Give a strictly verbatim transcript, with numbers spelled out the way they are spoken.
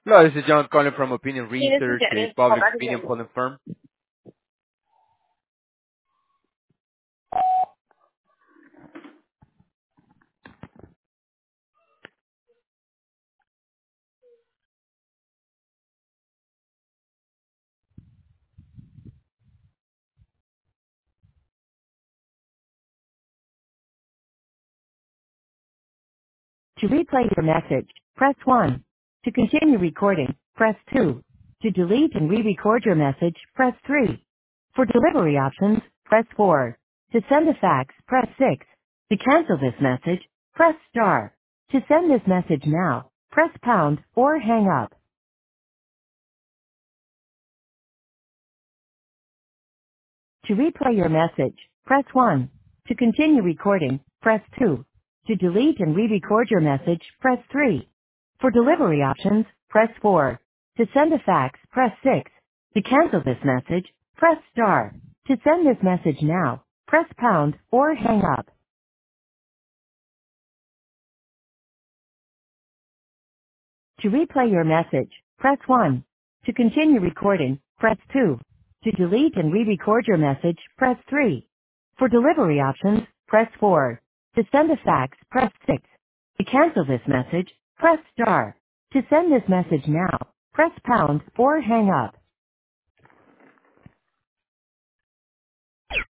Hello, this is John calling from Opinion Hey, this is Research, a Jenny. Call public back opinion again. polling firm. To replay your message, press one. To continue recording, press two. To delete and re-record your message, press three. For delivery options, press four. To send a fax, press six. To cancel this message, press star. To send this message now, press pound or hang up. To replay your message, press one. To continue recording, press two. To delete and re-record your message, press three. For delivery options, press four. To send a fax, press six. To cancel this message, press star. To send this message now, press pound or hang up. To replay your message, press one. To continue recording, press two. To delete and re-record your message, press three. For delivery options, press four. To send a fax, press six. To cancel this message, press star. To send this message now, press pound or hang up.